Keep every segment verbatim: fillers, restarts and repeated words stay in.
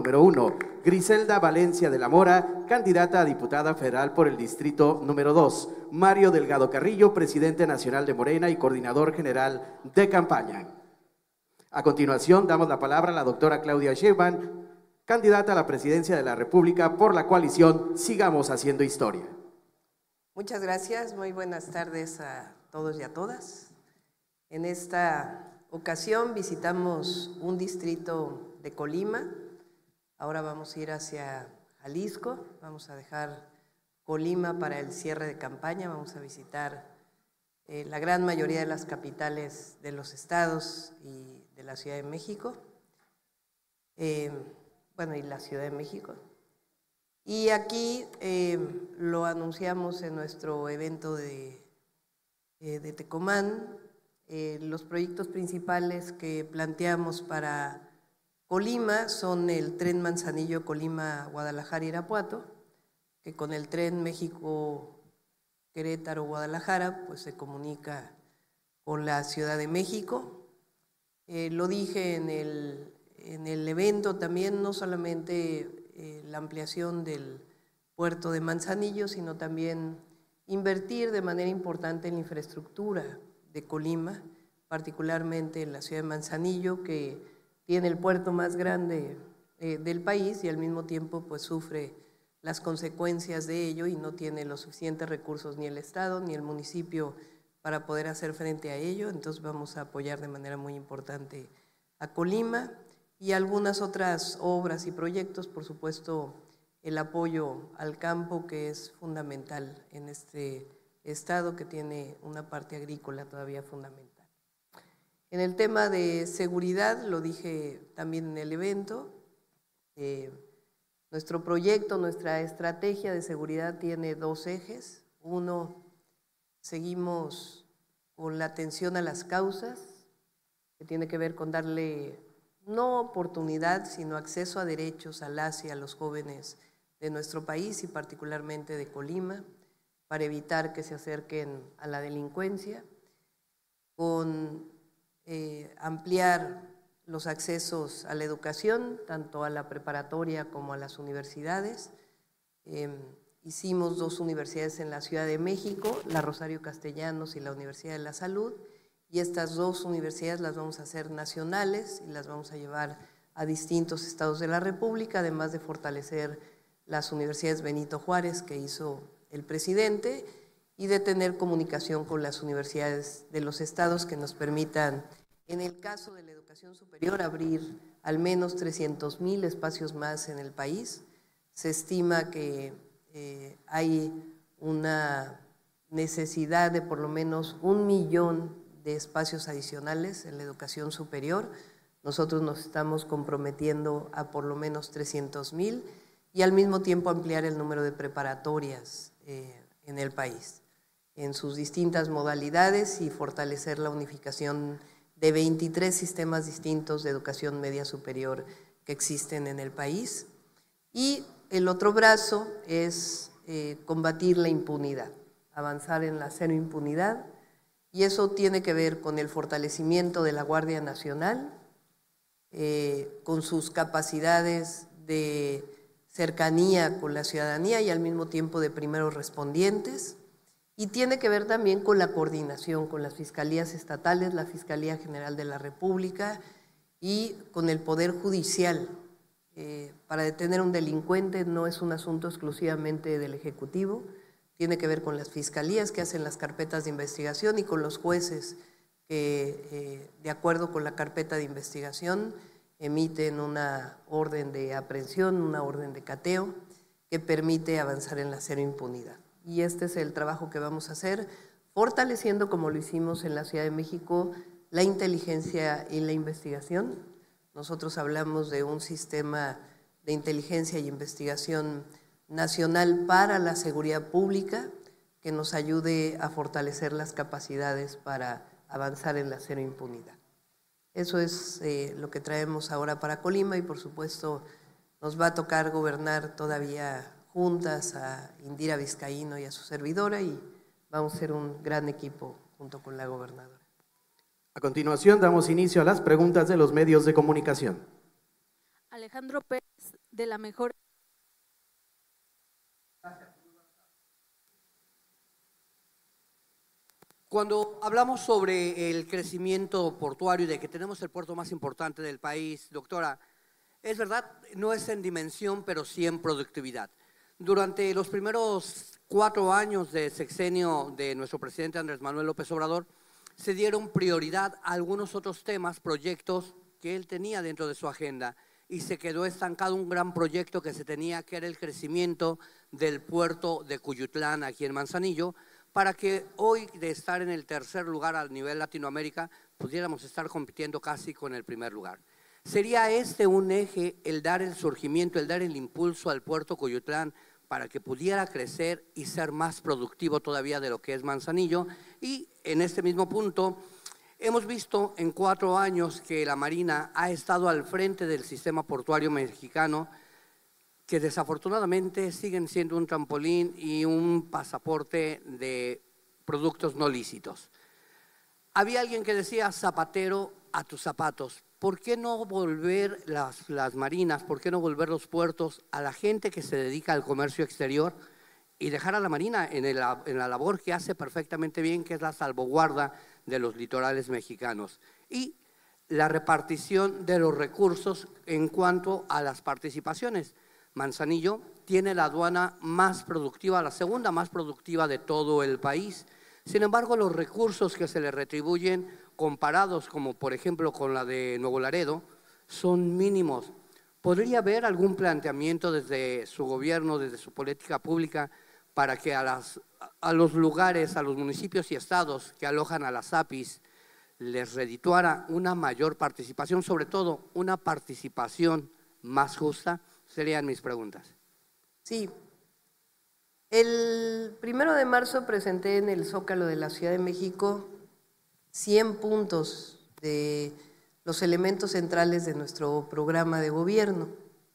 número uno. Griselda Valencia de la Mora, candidata a diputada federal por el distrito número dos. Mario Delgado Carrillo, presidente nacional de Morena y coordinador general de campaña. A continuación, damos la palabra a la doctora Claudia Sheinbaum, candidata a la presidencia de la República por la coalición Sigamos Haciendo Historia. Muchas gracias, muy buenas tardes a todos y a todas. En esta ocasión visitamos un distrito de Colima, ahora vamos a ir hacia Jalisco, vamos a dejar Colima para el cierre de campaña, vamos a visitar eh, la gran mayoría de las capitales de los estados y de la Ciudad de México, eh, bueno, y la Ciudad de México. Y aquí eh, lo anunciamos en nuestro evento de, eh, de Tecomán, eh, los proyectos principales que planteamos para Colima son el tren Manzanillo Colima, Guadalajara, Irapuato, que con el tren México, Querétaro, Guadalajara, pues se comunica con la Ciudad de México. Eh, lo dije en el, en el evento también, no solamente eh, la ampliación del puerto de Manzanillo, sino también invertir de manera importante en la infraestructura de Colima, particularmente en la ciudad de Manzanillo, que tiene el puerto más grande eh, del país y al mismo tiempo pues sufre las consecuencias de ello y no tiene los suficientes recursos ni el Estado ni el municipio para poder hacer frente a ello. Entonces vamos a apoyar de manera muy importante a Colima y algunas otras obras y proyectos, por supuesto el apoyo al campo, que es fundamental en este estado que tiene una parte agrícola todavía fundamental. En el tema de seguridad, lo dije también en el evento, eh, nuestro proyecto, nuestra estrategia de seguridad tiene dos ejes. Uno, seguimos con la atención a las causas, que tiene que ver con darle no oportunidad, sino acceso a derechos a las y a los jóvenes de nuestro país y particularmente de Colima, para evitar que se acerquen a la delincuencia, con eh, ampliar los accesos a la educación, tanto a la preparatoria como a las universidades. Eh, hicimos dos universidades en la Ciudad de México, la Rosario Castellanos y la Universidad de la Salud, y estas dos universidades las vamos a hacer nacionales y las vamos a llevar a distintos estados de la República, además de fortalecer las universidades Benito Juárez que hizo el presidente y de tener comunicación con las universidades de los estados que nos permitan, en el caso de la educación superior, abrir al menos trescientos mil espacios más en el país. Se estima que eh, hay una necesidad de por lo menos un millón de espacios adicionales en la educación superior. Nosotros nos estamos comprometiendo a por lo menos trescientos mil y al mismo tiempo ampliar el número de preparatorias eh, en el país, en sus distintas modalidades y fortalecer la unificación de veintitrés sistemas distintos de educación media superior que existen en el país. Y el otro brazo es eh, combatir la impunidad, avanzar en la cero impunidad, y eso tiene que ver con el fortalecimiento de la Guardia Nacional, eh, con sus capacidades de cercanía con la ciudadanía y al mismo tiempo de primeros respondientes, y tiene que ver también con la coordinación con las fiscalías estatales, la Fiscalía General de la República y con el Poder Judicial. Eh, para detener a un delincuente no es un asunto exclusivamente del Ejecutivo, tiene que ver con las fiscalías que hacen las carpetas de investigación y con los jueces que, eh, de acuerdo con la carpeta de investigación, emiten una orden de aprehensión, una orden de cateo que permite avanzar en la cero impunidad. Y este es el trabajo que vamos a hacer, fortaleciendo, como lo hicimos en la Ciudad de México, la inteligencia y la investigación. Nosotros hablamos de un sistema de inteligencia y investigación nacional para la seguridad pública que nos ayude a fortalecer las capacidades para avanzar en la cero impunidad. Eso es eh, lo que traemos ahora para Colima y por supuesto nos va a tocar gobernar todavía juntas a Indira Vizcaíno y a su servidora y vamos a ser un gran equipo junto con la gobernadora. A continuación damos inicio a las preguntas de los medios de comunicación. Alejandro Pérez, de la mejor. Cuando hablamos sobre el crecimiento portuario y de que tenemos el puerto más importante del país, doctora, es verdad, no es en dimensión, pero sí en productividad. Durante los primeros cuatro años de sexenio de nuestro presidente Andrés Manuel López Obrador, se dieron prioridad a algunos otros temas, proyectos que él tenía dentro de su agenda y se quedó estancado un gran proyecto que se tenía, que era el crecimiento del puerto de Cuyutlán aquí en Manzanillo, para que hoy, de estar en el tercer lugar a nivel Latinoamérica, pudiéramos estar compitiendo casi con el primer lugar. ¿Sería este un eje, el dar el surgimiento, el dar el impulso al puerto Cuyutlán para que pudiera crecer y ser más productivo todavía de lo que es Manzanillo? Y en este mismo punto, hemos visto en cuatro años que la Marina ha estado al frente del sistema portuario mexicano, que desafortunadamente siguen siendo un trampolín y un pasaporte de productos no lícitos. Había alguien que decía, zapatero a tus zapatos. ¿Por qué no volver las, las marinas, por qué no volver los puertos a la gente que se dedica al comercio exterior y dejar a la Marina en, el, en la labor que hace perfectamente bien, que es la salvaguarda de los litorales mexicanos? Y la repartición de los recursos en cuanto a las participaciones. Manzanillo tiene la aduana más productiva, la segunda más productiva de todo el país. Sin embargo, los recursos que se le retribuyen, comparados como por ejemplo con la de Nuevo Laredo, son mínimos. ¿Podría haber algún planteamiento desde su gobierno, desde su política pública, para que a, las, a los lugares, a los municipios y estados que alojan a las A P Is, les redituara una mayor participación, sobre todo una participación más justa? Serían mis preguntas. Sí. El primero de marzo presenté en el Zócalo de la Ciudad de México cien puntos de los elementos centrales de nuestro programa de gobierno.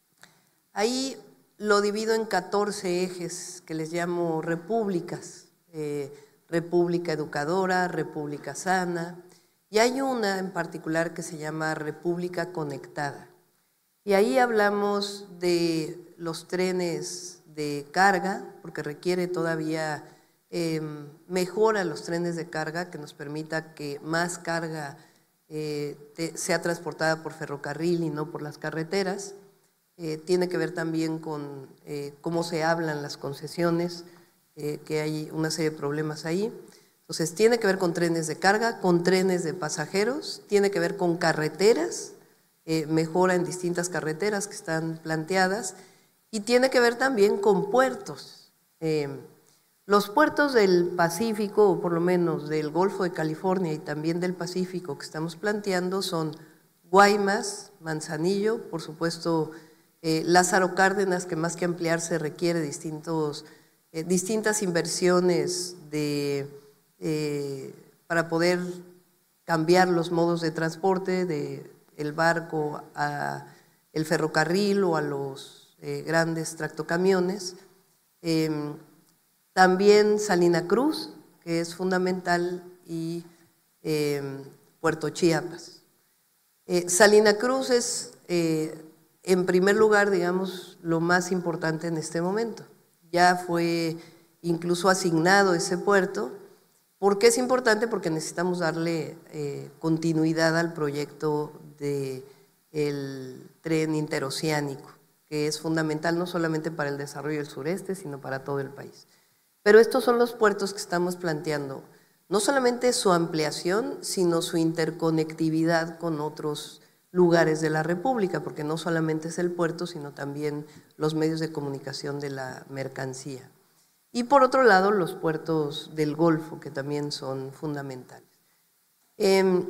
Ahí lo divido en catorce ejes que les llamo repúblicas, eh, república educadora, república sana, y hay una en particular que se llama república conectada. Y ahí hablamos de los trenes de carga, porque requiere todavía eh, mejora los trenes de carga que nos permita que más carga eh, te, sea transportada por ferrocarril y no por las carreteras. Eh, tiene que ver también con eh, cómo se hablan las concesiones, eh, que hay una serie de problemas ahí. Entonces, tiene que ver con trenes de carga, con trenes de pasajeros, tiene que ver con carreteras, Eh, mejora en distintas carreteras que están planteadas, y tiene que ver también con puertos. Eh, los puertos del Pacífico, o por lo menos del Golfo de California y también del Pacífico que estamos planteando, son Guaymas, Manzanillo, por supuesto eh, Lázaro Cárdenas, que más que ampliarse requiere distintos, eh, distintas inversiones de, eh, para poder cambiar los modos de transporte, de el barco a el ferrocarril o a los eh, grandes tractocamiones. Eh, también Salina Cruz, que es fundamental, y eh, Puerto Chiapas. Eh, Salina Cruz es, eh, en primer lugar, digamos, lo más importante en este momento. Ya fue incluso asignado ese puerto. ¿Por qué es importante? Porque necesitamos darle eh, continuidad al proyecto del tren interoceánico, que es fundamental no solamente para el desarrollo del sureste, sino para todo el país. Pero estos son los puertos que estamos planteando, no solamente su ampliación, sino su interconectividad con otros lugares de la República, porque no solamente es el puerto, sino también los medios de comunicación de la mercancía. Y por otro lado, los puertos del Golfo, que también son fundamentales. Eh,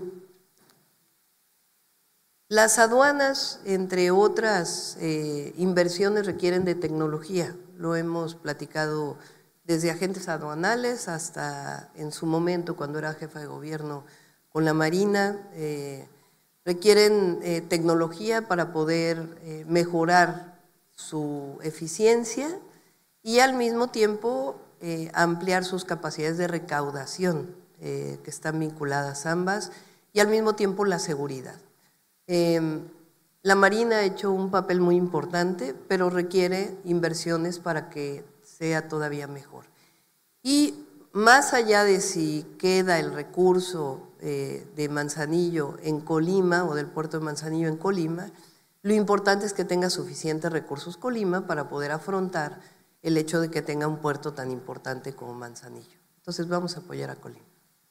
Las aduanas, entre otras eh, inversiones, requieren de tecnología. Lo hemos platicado desde agentes aduanales hasta en su momento, cuando era jefa de gobierno, con la Marina. Eh, requieren eh, tecnología para poder eh, mejorar su eficiencia y al mismo tiempo eh, ampliar sus capacidades de recaudación, eh, que están vinculadas ambas, y al mismo tiempo la seguridad. Eh, La Marina ha hecho un papel muy importante, pero requiere inversiones para que sea todavía mejor. Y más allá de si queda el recurso eh, de Manzanillo en Colima o del puerto de Manzanillo en Colima, lo importante es que tenga suficientes recursos Colima para poder afrontar el hecho de que tenga un puerto tan importante como Manzanillo. Entonces vamos a apoyar a Colima.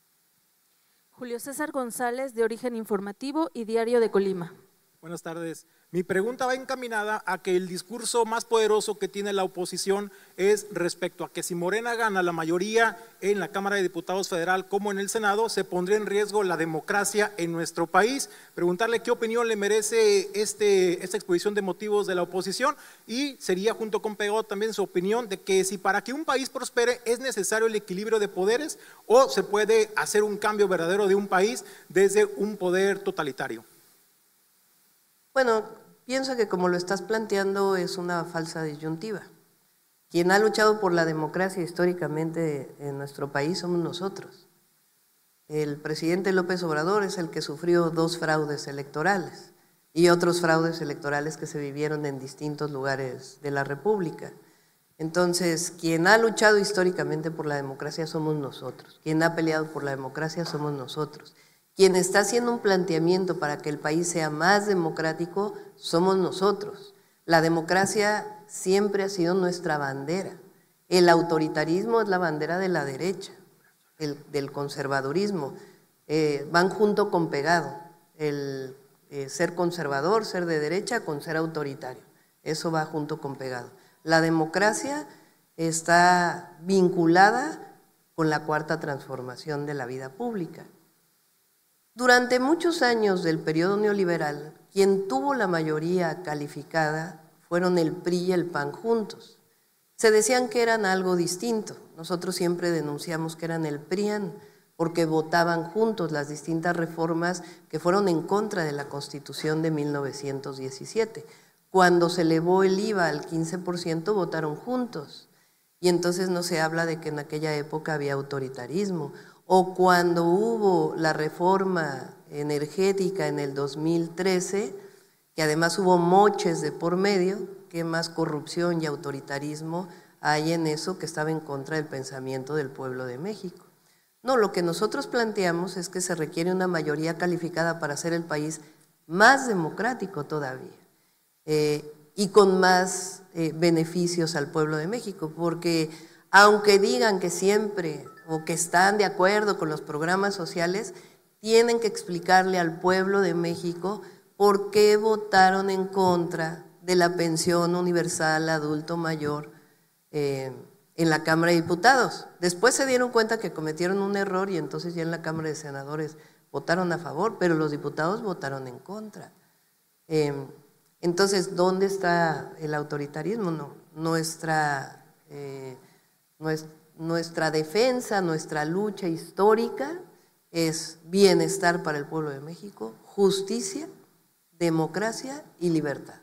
Julio César González, de Origen Informativo y Diario de Colima. Buenas tardes. Mi pregunta va encaminada a que el discurso más poderoso que tiene la oposición es respecto a que si Morena gana la mayoría en la Cámara de Diputados Federal como en el Senado, se pondría en riesgo la democracia en nuestro país. Preguntarle qué opinión le merece este, esta exposición de motivos de la oposición, y sería junto con Pegado también su opinión de que si para que un país prospere es necesario el equilibrio de poderes o se puede hacer un cambio verdadero de un país desde un poder totalitario. Bueno, pienso que como lo estás planteando es una falsa disyuntiva. Quien ha luchado por la democracia históricamente en nuestro país somos nosotros. El presidente López Obrador es el que sufrió dos fraudes electorales y otros fraudes electorales que se vivieron en distintos lugares de la República. Entonces, quien ha luchado históricamente por la democracia somos nosotros. Quien ha peleado por la democracia somos nosotros. Quien está haciendo un planteamiento para que el país sea más democrático somos nosotros. La democracia siempre ha sido nuestra bandera. El autoritarismo es la bandera de la derecha, el, del conservadurismo. Eh, van junto con pegado. El eh, ser conservador, ser de derecha, con ser autoritario. Eso va junto con pegado. La democracia está vinculada con la cuarta transformación de la vida pública. Durante muchos años del periodo neoliberal, quien tuvo la mayoría calificada fueron el P R I y el P A N juntos. Se decían que eran algo distinto. Nosotros siempre denunciamos que eran el PRIAN, porque votaban juntos las distintas reformas que fueron en contra de la Constitución de mil novecientos diecisiete. Cuando se elevó el I V A al quince por ciento, votaron juntos. Y entonces no se habla de que en aquella época había autoritarismo. O cuando hubo la reforma energética en el dos mil trece, que además hubo moches de por medio, que más corrupción y autoritarismo hay en eso que estaba en contra del pensamiento del pueblo de México. No, lo que nosotros planteamos es que se requiere una mayoría calificada para hacer el país más democrático todavía eh, y con más eh, beneficios al pueblo de México, porque aunque digan que siempre o que están de acuerdo con los programas sociales, tienen que explicarle al pueblo de México por qué votaron en contra de la pensión universal adulto mayor eh, en la Cámara de Diputados. Después se dieron cuenta que cometieron un error y entonces ya en la Cámara de Senadores votaron a favor, pero los diputados votaron en contra. Eh, entonces, ¿dónde está el autoritarismo? No, nuestra, eh, nuestra Nuestra defensa, nuestra lucha histórica es bienestar para el pueblo de México, justicia, democracia y libertad.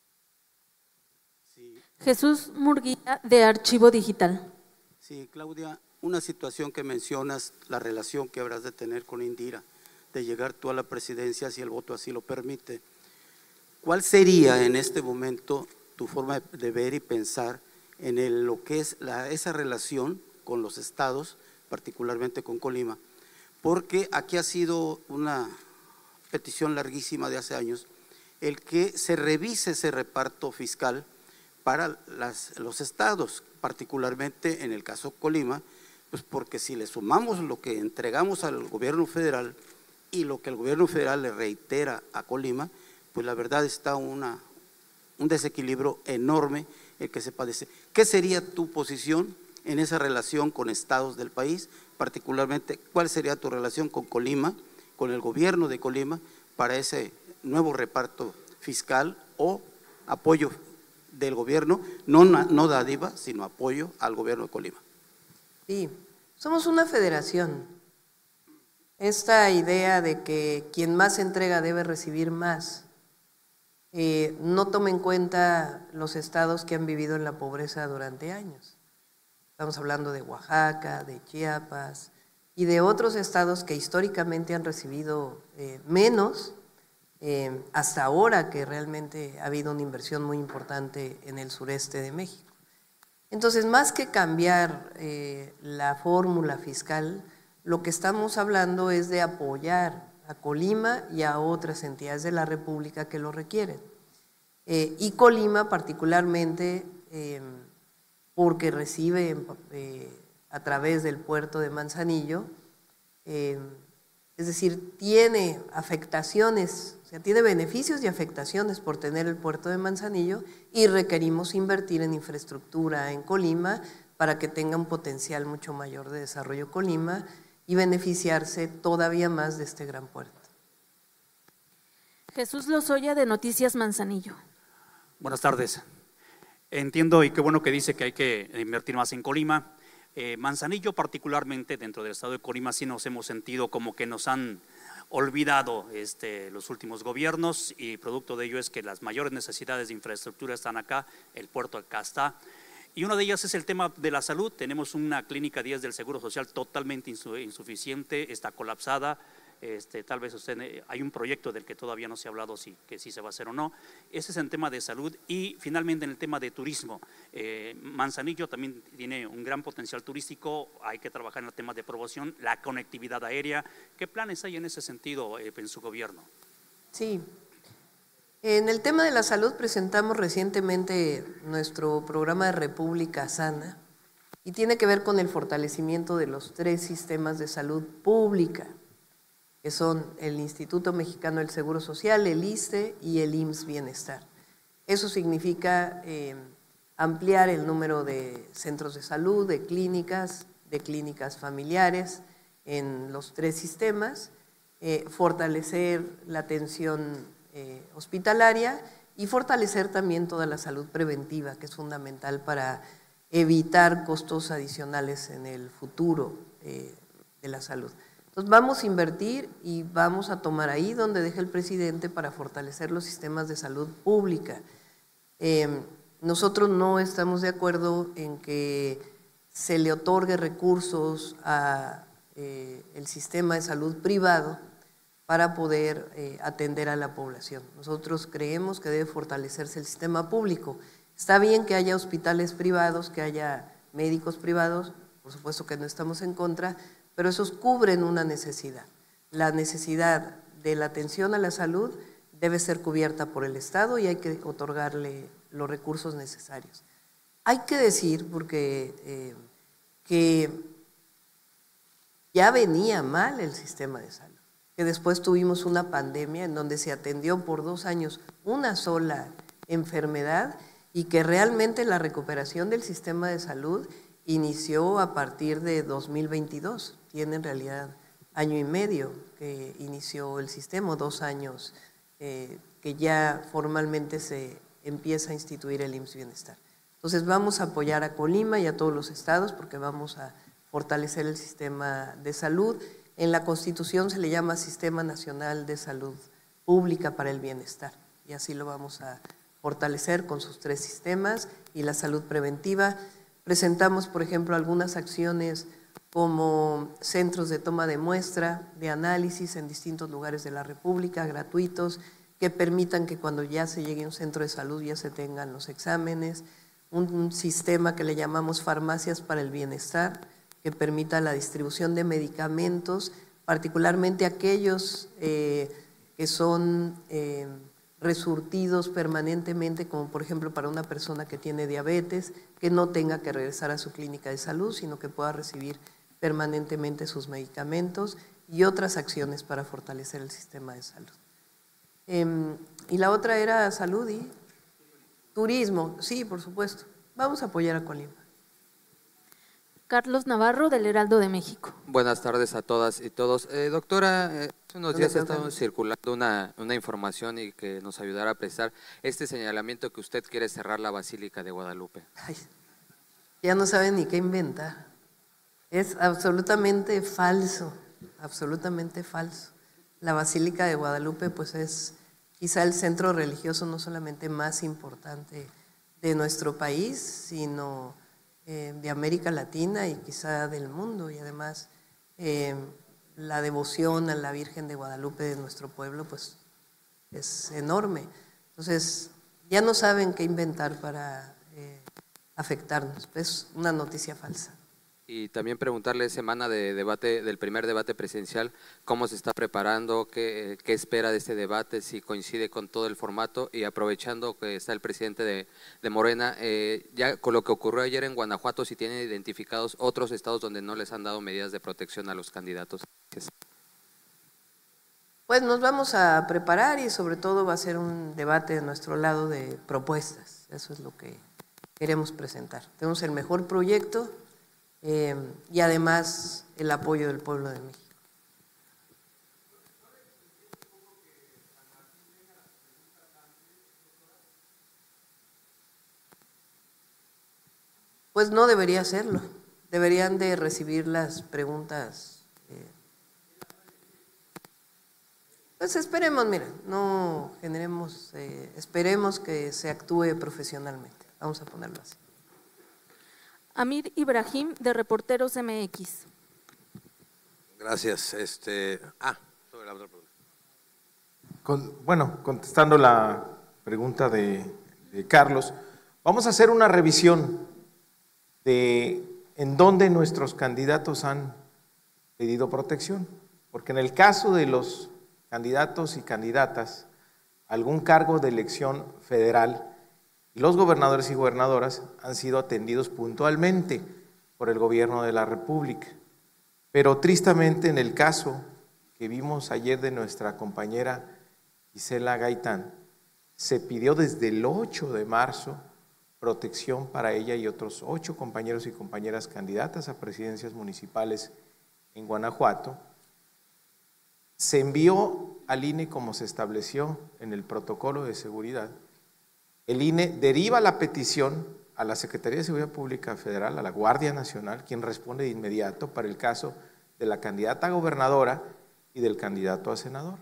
Sí. Jesús Murguía, de Archivo Digital. Sí, Claudia, una situación que mencionas, la relación que habrás de tener con Indira, de llegar tú a la presidencia si el voto así lo permite. ¿Cuál sería en este momento tu forma de ver y pensar en el, lo que es la, esa relación con los estados, particularmente con Colima? Porque aquí ha sido una petición larguísima de hace años el que se revise ese reparto fiscal para las, los estados, particularmente en el caso Colima, pues porque si le sumamos lo que entregamos al gobierno federal y lo que el gobierno federal le reitera a Colima, pues la verdad está una, un desequilibrio enorme el que se padece. ¿Qué sería tu posición en esa relación con estados del país? Particularmente, ¿cuál sería tu relación con Colima, con el gobierno de Colima, para ese nuevo reparto fiscal o apoyo del gobierno, no, no dádiva, sino apoyo al gobierno de Colima? Sí, somos una federación. Esta idea de que quien más entrega debe recibir más, eh, no toma en cuenta los estados que han vivido en la pobreza durante años. Estamos hablando de Oaxaca, de Chiapas y de otros estados que históricamente han recibido eh, menos eh, hasta ahora que realmente ha habido una inversión muy importante en el sureste de México. Entonces, más que cambiar eh, la fórmula fiscal, lo que estamos hablando es de apoyar a Colima y a otras entidades de la República que lo requieren. Eh, y Colima particularmente eh, porque recibe eh, a través del puerto de Manzanillo, eh, es decir, tiene afectaciones, o sea, tiene beneficios y afectaciones por tener el puerto de Manzanillo y requerimos invertir en infraestructura en Colima para que tenga un potencial mucho mayor de desarrollo Colima y beneficiarse todavía más de este gran puerto. Jesús Lozoya, de Noticias Manzanillo. Buenas tardes. Entiendo y qué bueno que dice que hay que invertir más en Colima. Eh, Manzanillo particularmente, dentro del estado de Colima, sí nos hemos sentido como que nos han olvidado este, los últimos gobiernos, y producto de ello es que las mayores necesidades de infraestructura están acá, el puerto acá está. Y una de ellas es el tema de la salud. Tenemos una clínica diez del Seguro Social totalmente insuficiente, está colapsada. Este, tal vez usted, hay un proyecto del que todavía no se ha hablado si, que si se va a hacer o no. Ese es el tema de salud. Y finalmente en el tema de turismo, eh, Manzanillo también tiene un gran potencial turístico, hay que trabajar en el tema de promoción, la conectividad aérea. ¿Qué planes hay en ese sentido eh, en su gobierno? Sí, en el tema de la salud presentamos recientemente nuestro programa de República Sana y tiene que ver con el fortalecimiento de los tres sistemas de salud pública, que son el Instituto Mexicano del Seguro Social, el I S S S T E y el I M S S Bienestar. Eso significa eh, ampliar el número de centros de salud, de clínicas, de clínicas familiares en los tres sistemas, eh, fortalecer la atención eh, hospitalaria y fortalecer también toda la salud preventiva, que es fundamental para evitar costos adicionales en el futuro eh, de la salud. Entonces vamos a invertir y vamos a tomar ahí donde deje el presidente para fortalecer los sistemas de salud pública. Eh, nosotros no estamos de acuerdo en que se le otorgue recursos a eh, el sistema de salud privado para poder eh, atender a la población. Nosotros creemos que debe fortalecerse el sistema público. Está bien que haya hospitales privados, que haya médicos privados, por supuesto que no estamos en contra, pero esos cubren una necesidad. La necesidad de la atención a la salud debe ser cubierta por el Estado y hay que otorgarle los recursos necesarios. Hay que decir, porque eh, que ya venía mal el sistema de salud, que después tuvimos una pandemia en donde se atendió por dos años una sola enfermedad y que realmente la recuperación del sistema de salud inició a partir de dos mil veintidós, tiene en realidad año y medio que inició el sistema, dos años eh, que ya formalmente se empieza a instituir el I M S S Bienestar. Entonces vamos a apoyar a Colima y a todos los estados porque vamos a fortalecer el sistema de salud. En la Constitución se le llama Sistema Nacional de Salud Pública para el Bienestar y así lo vamos a fortalecer con sus tres sistemas y la salud preventiva. Presentamos, por ejemplo, algunas acciones como centros de toma de muestra, de análisis en distintos lugares de la República, gratuitos, que permitan que cuando ya se llegue a un centro de salud ya se tengan los exámenes, un, un sistema que le llamamos farmacias para el bienestar, que permita la distribución de medicamentos, particularmente aquellos eh, que son eh, resurtidos permanentemente, como por ejemplo para una persona que tiene diabetes, que no tenga que regresar a su clínica de salud, sino que pueda recibir permanentemente sus medicamentos y otras acciones para fortalecer el sistema de salud. Eh, y la otra era salud y turismo, sí, por supuesto. Vamos a apoyar a Colima. Carlos Navarro, del Heraldo de México. Buenas tardes a todas y todos. Eh, doctora, eh, hace unos días ha estado circulando una, una información y que nos ayudará a precisar este señalamiento que usted quiere cerrar la Basílica de Guadalupe. Ay, ya no saben ni qué inventar. Es absolutamente falso, absolutamente falso. La Basílica de Guadalupe pues es quizá el centro religioso no solamente más importante de nuestro país, sino eh, de América Latina y quizá del mundo. Y además eh, la devoción a la Virgen de Guadalupe de nuestro pueblo pues es enorme. Entonces, ya no saben qué inventar para eh, afectarnos. Es una noticia falsa. Y también preguntarle, semana de debate, del primer debate presidencial, cómo se está preparando, qué, qué espera de este debate, si coincide con todo el formato, y aprovechando que está el presidente de, de Morena, eh, ya con lo que ocurrió ayer en Guanajuato, si tienen identificados otros estados donde no les han dado medidas de protección a los candidatos. Pues nos vamos a preparar y sobre todo va a ser un debate de nuestro lado de propuestas. Eso es lo que queremos presentar. Tenemos el mejor proyecto eh, y además el apoyo del pueblo de México. Pues no debería hacerlo. Deberían de recibir las preguntas. Eh, Pues esperemos, mira, no generemos, eh, esperemos que se actúe profesionalmente. Vamos a ponerlo así. Amir Ibrahim, de Reporteros M X. Gracias. Este, ah, sobre la otra pregunta. Con, bueno, contestando la pregunta de, de Carlos, vamos a hacer una revisión de en dónde nuestros candidatos han pedido protección, porque en el caso de los candidatos y candidatas a algún cargo de elección federal, los gobernadores y gobernadoras han sido atendidos puntualmente por el gobierno de la República. Pero tristemente en el caso que vimos ayer de nuestra compañera Gisela Gaitán, se pidió desde el ocho de marzo protección para ella y otros ocho compañeros y compañeras candidatas a presidencias municipales en Guanajuato. Se envió al I N E como se estableció en el protocolo de seguridad. El I N E deriva la petición a la Secretaría de Seguridad Pública Federal, a la Guardia Nacional, quien responde de inmediato para el caso de la candidata a gobernadora y del candidato a senador.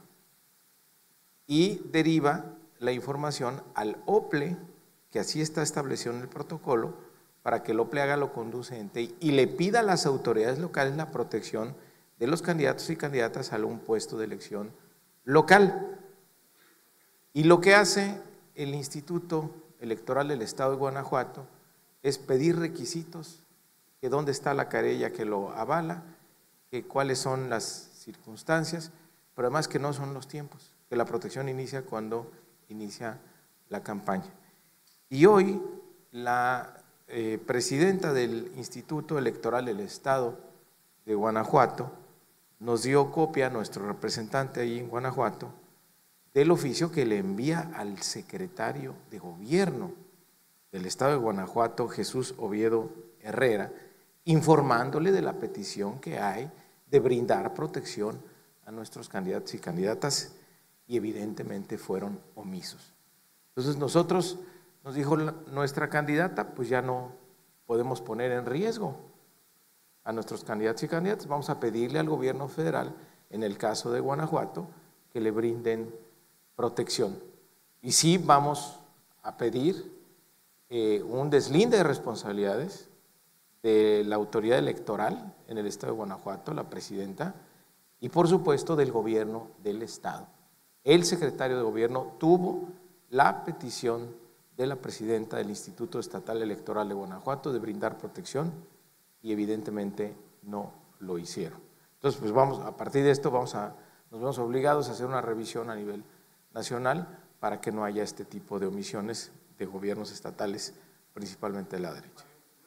Y deriva la información al O P L E, que así está establecido en el protocolo, para que el O P L E haga lo conducente y le pida a las autoridades locales la protección de los candidatos y candidatas a un puesto de elección local. Y lo que hace el Instituto Electoral del Estado de Guanajuato es pedir requisitos, que dónde está la querella que lo avala, que cuáles son las circunstancias, pero además que no son los tiempos, que la protección inicia cuando inicia la campaña. Y hoy la eh, presidenta del Instituto Electoral del Estado de Guanajuato nos dio copia a nuestro representante ahí en Guanajuato del oficio que le envía al secretario de Gobierno del Estado de Guanajuato, Jesús Oviedo Herrera, informándole de la petición que hay de brindar protección a nuestros candidatos y candidatas, y evidentemente fueron omisos. Entonces nosotros, nos dijo la, nuestra candidata, pues ya no podemos poner en riesgo a nuestros candidatos y candidatas, vamos a pedirle al gobierno federal, en el caso de Guanajuato, que le brinden protección. Y sí vamos a pedir eh, un deslinde de responsabilidades de la autoridad electoral en el estado de Guanajuato, la presidenta, y por supuesto del gobierno del estado. El secretario de gobierno tuvo la petición de la presidenta del Instituto Estatal Electoral de Guanajuato de brindar protección y evidentemente no lo hicieron. Entonces, pues vamos, a partir de esto vamos a, nos vemos obligados a hacer una revisión a nivel nacional para que no haya este tipo de omisiones de gobiernos estatales, principalmente de la derecha.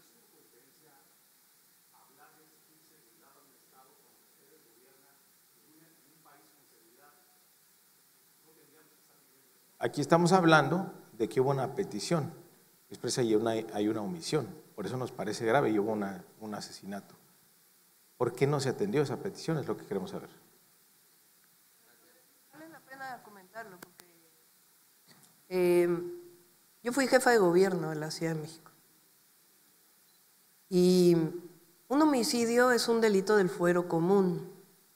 Aquí estamos hablando de que hubo una petición, expresa y una, hay una omisión, por eso nos parece grave y hubo una, un asesinato. ¿Por qué no se atendió esa petición? Es lo que queremos saber. Vale la pena comentarlo porque eh, yo fui jefa de gobierno en la Ciudad de México y un homicidio es un delito del fuero común.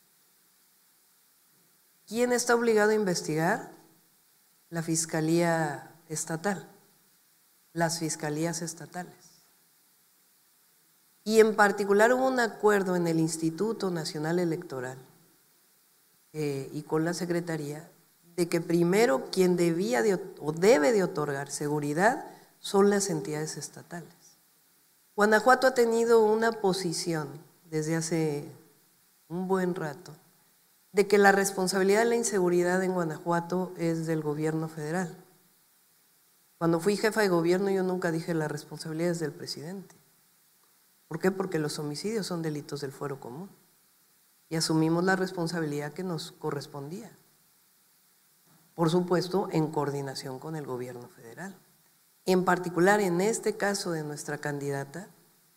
¿Quién está obligado a investigar? La Fiscalía Estatal, las fiscalías estatales. Y en particular hubo un acuerdo en el Instituto Nacional Electoral eh, y con la Secretaría de que primero quien debía de, o debe de otorgar seguridad son las entidades estatales. Guanajuato ha tenido una posición desde hace un buen rato de que la responsabilidad de la inseguridad en Guanajuato es del gobierno federal. Cuando fui jefa de gobierno yo nunca dije la responsabilidad es del presidente. ¿Por qué? Porque los homicidios son delitos del fuero común y asumimos la responsabilidad que nos correspondía. Por supuesto, en coordinación con el gobierno federal. En particular, en este caso de nuestra candidata,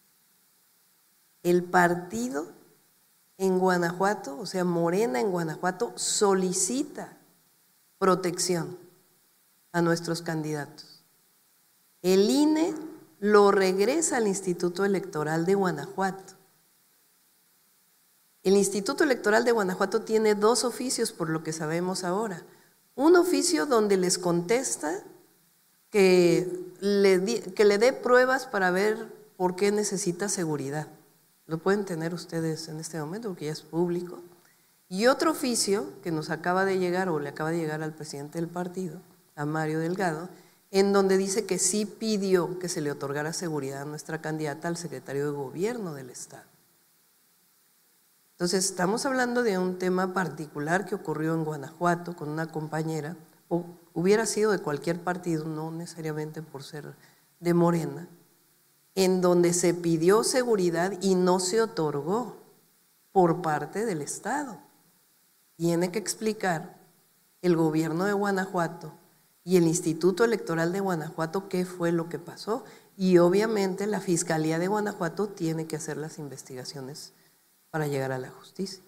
el partido en Guanajuato, o sea, Morena en Guanajuato, solicita protección a nuestros candidatos. El I N E lo regresa al Instituto Electoral de Guanajuato. El Instituto Electoral de Guanajuato tiene dos oficios, por lo que sabemos ahora. Un oficio donde les contesta que le, di, que le dé pruebas para ver por qué necesita seguridad. Lo pueden tener ustedes en este momento porque ya es público. Y otro oficio que nos acaba de llegar o le acaba de llegar al presidente del partido, a Mario Delgado, en donde dice que sí pidió que se le otorgara seguridad a nuestra candidata al secretario de Gobierno del Estado. Entonces, estamos hablando de un tema particular que ocurrió en Guanajuato con una compañera, o hubiera sido de cualquier partido, no necesariamente por ser de Morena, en donde se pidió seguridad y no se otorgó por parte del Estado. Tiene que explicar el gobierno de Guanajuato y el Instituto Electoral de Guanajuato qué fue lo que pasó. Y obviamente la Fiscalía de Guanajuato tiene que hacer las investigaciones para llegar a la justicia.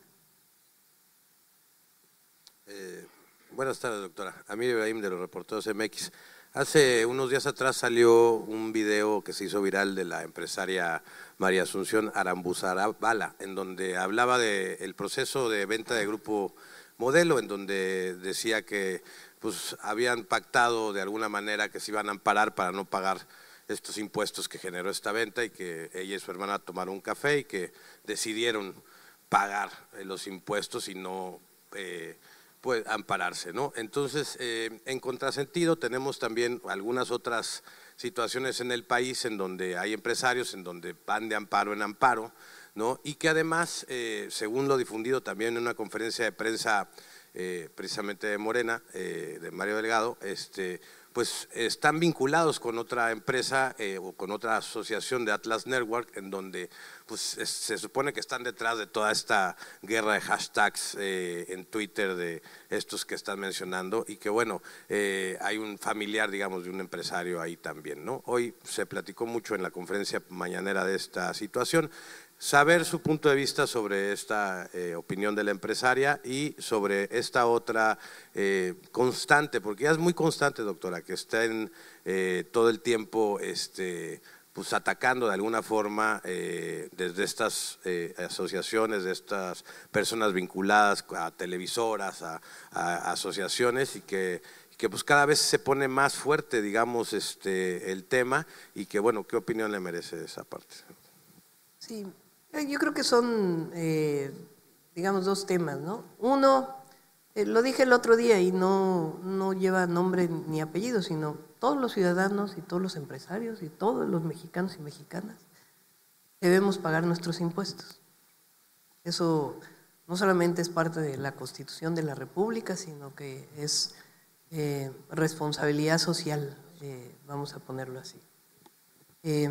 Eh, buenas tardes, doctora. Amir Ibrahim, de los Reporteros M X. Hace unos días atrás salió un video que se hizo viral de la empresaria María Asunción Arambuzarabala, en donde hablaba del proceso de venta de Grupo Modelo, en donde decía que pues, habían pactado de alguna manera que se iban a amparar para no pagar estos impuestos que generó esta venta y que ella y su hermana tomaron un café y que decidieron pagar los impuestos y no eh, pues, ampararse, ¿no? Entonces, eh, en contrasentido, tenemos también algunas otras situaciones en el país en donde hay empresarios en donde van de amparo en amparo, ¿no? Y que además, eh, según lo difundido también en una conferencia de prensa eh, precisamente de Morena, eh, de Mario Delgado, este pues están vinculados con otra empresa eh, o con otra asociación de Atlas Network, en donde pues, es, se supone que están detrás de toda esta guerra de hashtags eh, en Twitter de estos que están mencionando y que bueno, eh, hay un familiar, digamos, de un empresario ahí también, ¿no? Hoy se platicó mucho en la conferencia mañanera de esta situación. Saber su punto de vista sobre esta eh, opinión de la empresaria y sobre esta otra eh, constante, porque ya es muy constante, doctora, que estén eh, todo el tiempo este, pues, atacando de alguna forma eh, desde estas eh, asociaciones, de estas personas vinculadas a televisoras, a, a asociaciones y que que pues cada vez se pone más fuerte, digamos, este, el tema y que bueno, ¿qué opinión le merece esa parte? Sí. Yo creo que son, eh, digamos, dos temas, ¿no? Uno, eh, lo dije el otro día y no, no lleva nombre ni apellido, sino todos los ciudadanos y todos los empresarios y todos los mexicanos y mexicanas debemos pagar nuestros impuestos. Eso no solamente es parte de la Constitución de la República, sino que es eh, responsabilidad social, eh, vamos a ponerlo así. Eh,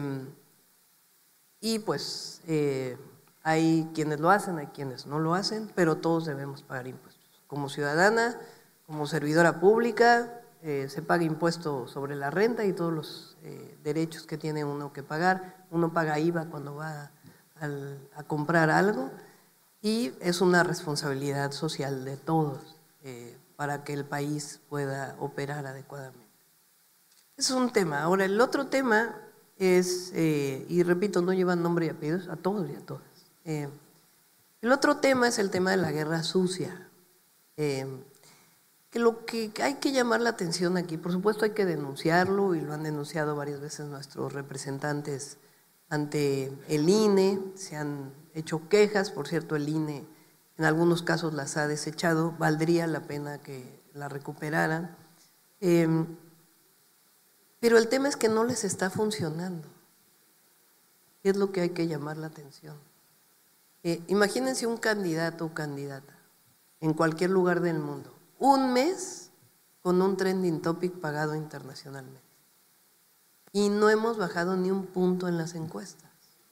Y pues eh, hay quienes lo hacen, hay quienes no lo hacen, pero todos debemos pagar impuestos. Como ciudadana, como servidora pública, eh, se paga impuesto sobre la renta y todos los eh, derechos que tiene uno que pagar. Uno paga I V A cuando va al, a comprar algo y es una responsabilidad social de todos eh, para que el país pueda operar adecuadamente. Es un tema. Ahora, el otro tema es, eh, y repito, no llevan nombre y apellidos, a todos y a todas. Eh, el otro tema es el tema de la guerra sucia. Eh, que lo que hay que llamar la atención aquí, por supuesto hay que denunciarlo y lo han denunciado varias veces nuestros representantes ante el I N E, se han hecho quejas, por cierto el I N E en algunos casos las ha desechado, valdría la pena que la recuperaran. Eh, pero el tema es que no les está funcionando. Es lo que hay que llamar la atención. Eh, imagínense un candidato o candidata en cualquier lugar del mundo, un mes con un trending topic pagado internacionalmente. Y no hemos bajado ni un punto en las encuestas.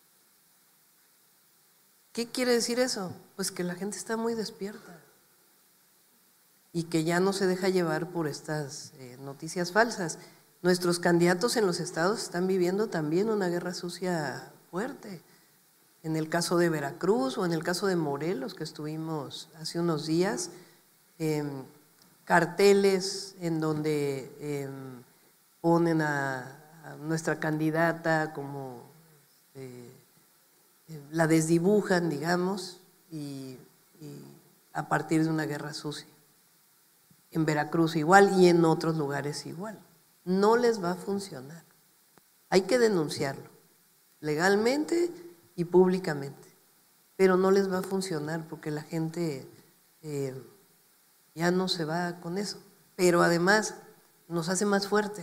¿Qué quiere decir eso? Pues que la gente está muy despierta y que ya no se deja llevar por estas eh, noticias falsas. Nuestros candidatos en los estados están viviendo también una guerra sucia fuerte. En el caso de Veracruz o en el caso de Morelos, que estuvimos hace unos días, eh, carteles en donde eh, ponen a, a nuestra candidata como eh, la desdibujan, digamos, y, y a partir de una guerra sucia. En Veracruz igual y en otros lugares igual. No les va a funcionar. Hay que denunciarlo legalmente y públicamente, pero no les va a funcionar porque la gente eh, ya no se va con eso. Pero además nos hace más fuertes.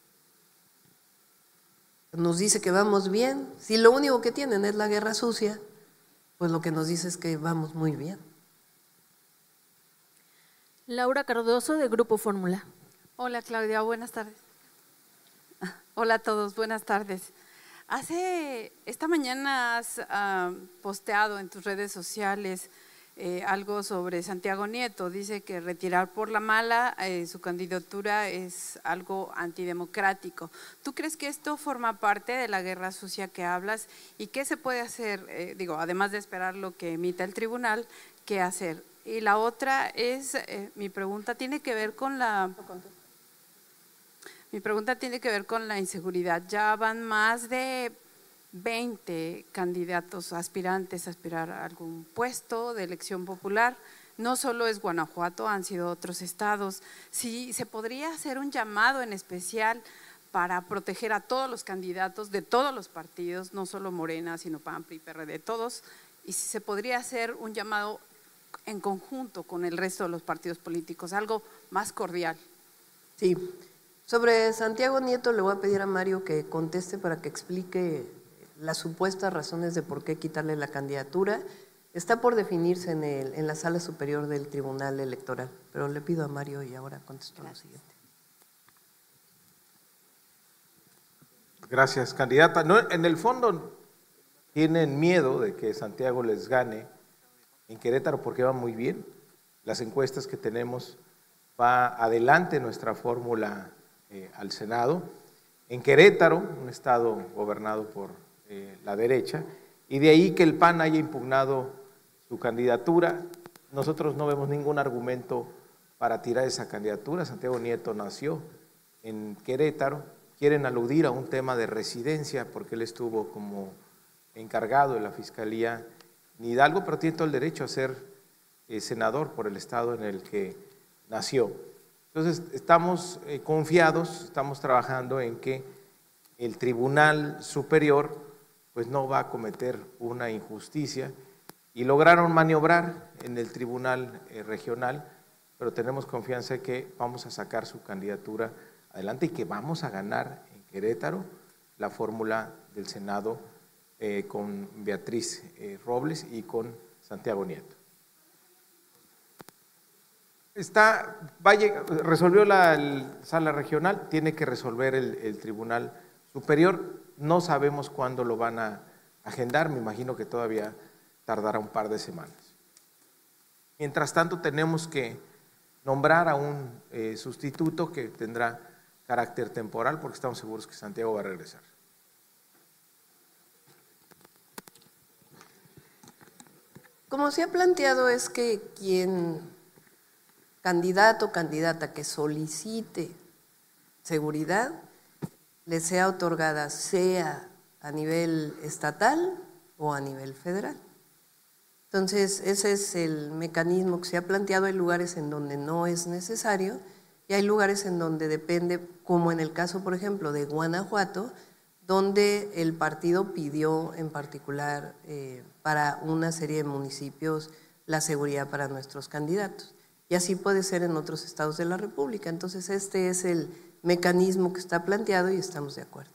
Nos dice que vamos bien. Si lo único que tienen es la guerra sucia, pues lo que nos dice es que vamos muy bien. Laura Cardoso, de Grupo Fórmula. Hola Claudia, buenas tardes. Hola a todos, buenas tardes. Hace, esta mañana has uh, posteado en tus redes sociales eh, algo sobre Santiago Nieto. Dice que retirar por la mala eh, su candidatura es algo antidemocrático. ¿Tú crees que esto forma parte de la guerra sucia que hablas? ¿Y qué se puede hacer? Eh, digo, además de esperar lo que emita el tribunal, ¿qué hacer? Y la otra es, eh, mi pregunta tiene que ver con la… Mi pregunta tiene que ver con la inseguridad. Ya van más de veinte candidatos aspirantes a aspirar a algún puesto de elección popular. No solo es Guanajuato, han sido otros estados. Si se podría hacer un llamado en especial para proteger a todos los candidatos de todos los partidos, no solo Morena, sino P A N, P R I, P R D, todos. Y si se podría hacer un llamado en conjunto con el resto de los partidos políticos, algo más cordial. Sí. Sobre Santiago Nieto le voy a pedir a Mario que conteste para que explique las supuestas razones de por qué quitarle la candidatura. Está por definirse en, el, en la sala superior del Tribunal Electoral, pero le pido a Mario y ahora contesto lo siguiente. Gracias, candidata. No, en el fondo tienen miedo de que Santiago les gane en Querétaro porque va muy bien. Las encuestas que tenemos, va adelante nuestra fórmula Eh, al Senado, en Querétaro, un estado gobernado por eh, la derecha, y de ahí que el P A N haya impugnado su candidatura. Nosotros no vemos ningún argumento para tirar esa candidatura. Santiago Nieto nació en Querétaro, quieren aludir a un tema de residencia porque él estuvo como encargado de la Fiscalía en Hidalgo, pero tiene todo el derecho a ser eh, senador por el estado en el que nació. Entonces, estamos eh, confiados, estamos trabajando en que el Tribunal Superior pues no va a cometer una injusticia y lograron maniobrar en el Tribunal eh, Regional, pero tenemos confianza en que vamos a sacar su candidatura adelante y que vamos a ganar en Querétaro la fórmula del Senado eh, con Beatriz eh, Robles y con Santiago Nieto. Está, vaya, resolvió la el, sala regional, tiene que resolver el, el Tribunal Superior. No sabemos cuándo lo van a agendar, me imagino que todavía tardará un par de semanas. Mientras tanto, tenemos que nombrar a un eh, sustituto que tendrá carácter temporal porque estamos seguros que Santiago va a regresar. Como se ha planteado es que quien candidato o candidata que solicite seguridad le sea otorgada sea a nivel estatal o a nivel federal. Entonces, ese es el mecanismo que se ha planteado. Hay lugares en donde no es necesario y hay lugares en donde depende, como en el caso, por ejemplo, de Guanajuato, donde el partido pidió en particular eh, para una serie de municipios la seguridad para nuestros candidatos. Y así puede ser en otros estados de la República. Entonces, este es el mecanismo que está planteado y estamos de acuerdo.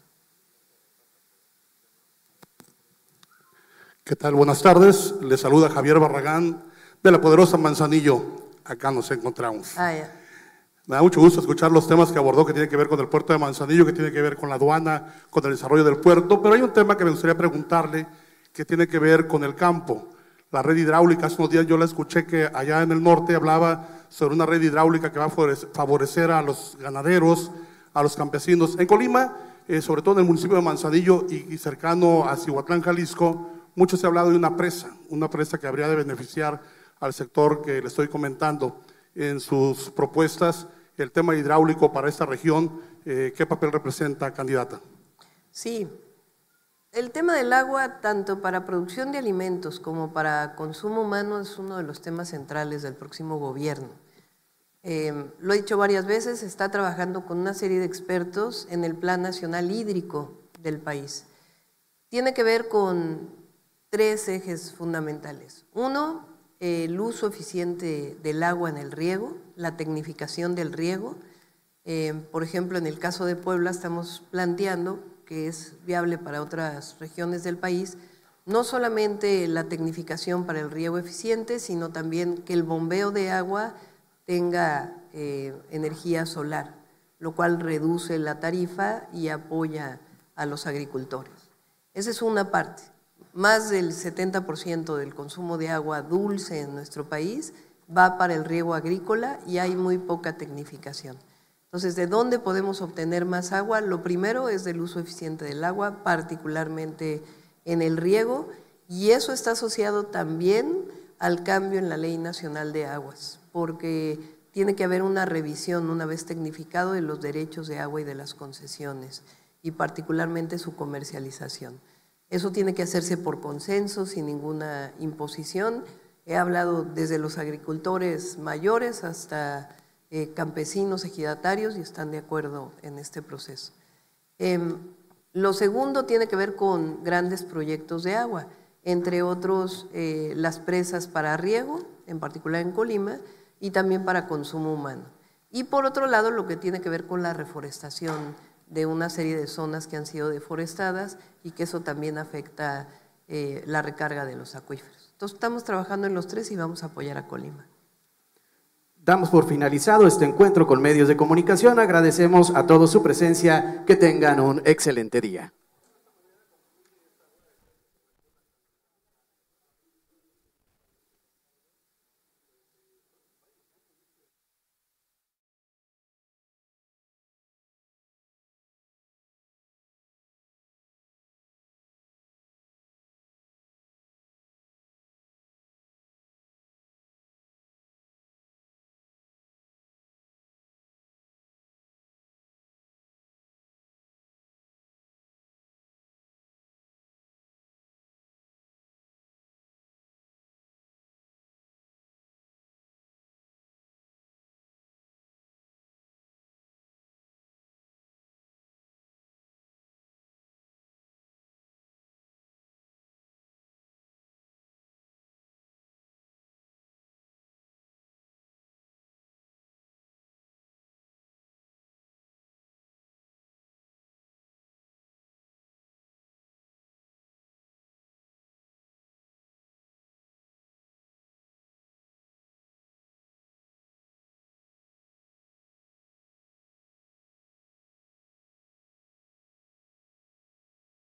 ¿Qué tal? Buenas tardes. Les saluda Javier Barragán de la poderosa Manzanillo. Acá nos encontramos. Ah, ya. Me da mucho gusto escuchar los temas que abordó, que tienen que ver con el puerto de Manzanillo, que tiene que ver con la aduana, con el desarrollo del puerto, pero hay un tema que me gustaría preguntarle que tiene que ver con el campo. La red hidráulica, hace unos días yo la escuché que allá en el norte hablaba sobre una red hidráulica que va a favorecer a los ganaderos, a los campesinos. En Colima, eh, sobre todo en el municipio de Manzanillo y, y cercano a Cihuatlán, Jalisco, mucho se ha hablado de una presa, una presa que habría de beneficiar al sector que le estoy comentando. En sus propuestas, el tema hidráulico para esta región, eh, ¿qué papel representa, candidata? Sí, el tema del agua, tanto para producción de alimentos como para consumo humano, es uno de los temas centrales del próximo gobierno. Eh, lo he dicho varias veces, se está trabajando con una serie de expertos en el Plan Nacional Hídrico del país. Tiene que ver con tres ejes fundamentales. Uno, el uso eficiente del agua en el riego, la tecnificación del riego. Eh, por ejemplo, en el caso de Puebla estamos planteando que es viable para otras regiones del país, no solamente la tecnificación para el riego eficiente, sino también que el bombeo de agua tenga eh, energía solar, lo cual reduce la tarifa y apoya a los agricultores. Esa es una parte. Más del setenta por ciento del consumo de agua dulce en nuestro país va para el riego agrícola y hay muy poca tecnificación. Entonces, ¿de dónde podemos obtener más agua? Lo primero es del uso eficiente del agua, particularmente en el riego, y eso está asociado también al cambio en la Ley Nacional de Aguas, porque tiene que haber una revisión, una vez tecnificado, de los derechos de agua y de las concesiones, y particularmente su comercialización. Eso tiene que hacerse por consenso, sin ninguna imposición. He hablado desde los agricultores mayores hasta eh, campesinos, ejidatarios, y están de acuerdo en este proceso. Eh, lo segundo tiene que ver con grandes proyectos de agua, entre otros eh, las presas para riego, en particular en Colima, y también para consumo humano. Y por otro lado, lo que tiene que ver con la reforestación de una serie de zonas que han sido deforestadas y que eso también afecta eh, la recarga de los acuíferos. Entonces, estamos trabajando en los tres y vamos a apoyar a Colima. Damos por finalizado este encuentro con medios de comunicación. Agradecemos a todos su presencia. Que tengan un excelente día.